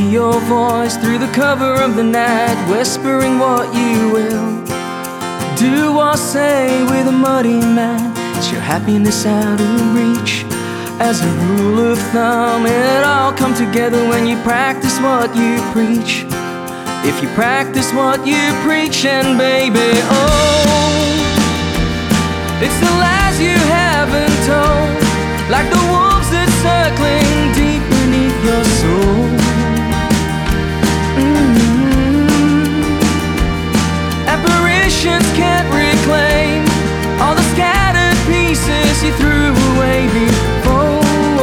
your voice through the cover of the night, whispering what you will do or say with a muddy man. Is your happiness out of reach? As a rule of thumb, it all come together when you practice what you preach. If you practice what you preach, and baby, oh, it's the lies you haven't told, like the wolves that's circling deep beneath your soul. Apparitions can't reclaim all the scattered pieces you threw away before.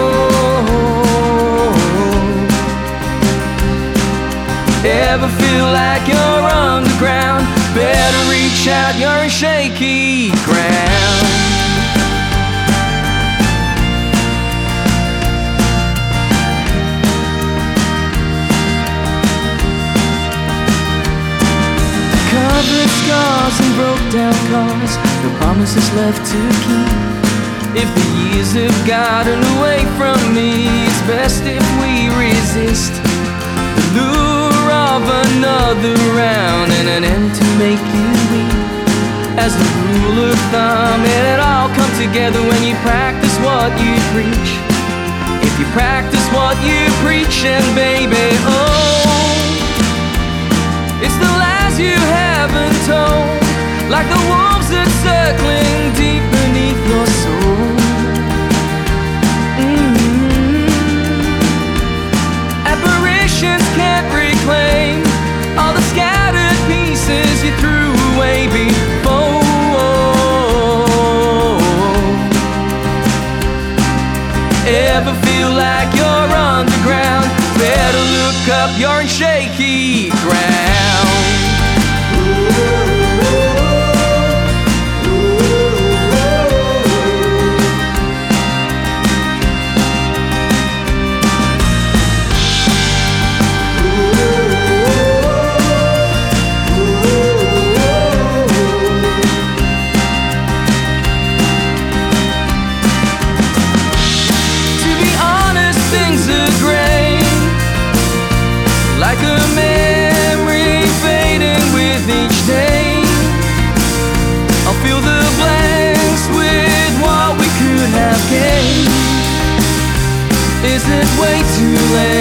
Ever feel like you're underground? Better reach out, you're in shaky ground. Covered scars and broke down cars, no promises left to keep. If the years have gotten away from me, it's best if we resist the lure of another round and an end to make you weep. As a rule of thumb, it all comes together when you practice what you preach. If you practice what you preach, and baby, oh, it's the lies you haven't told, like the wolves that's circling deep beneath your soul. Apparitions can't reclaim all the scattered pieces you threw away before. Ever feel like you're underground? Better look up, you're in shaky ground. Like a memory fading with each day, I'll fill the blanks with what we could have gained. Is it way too late?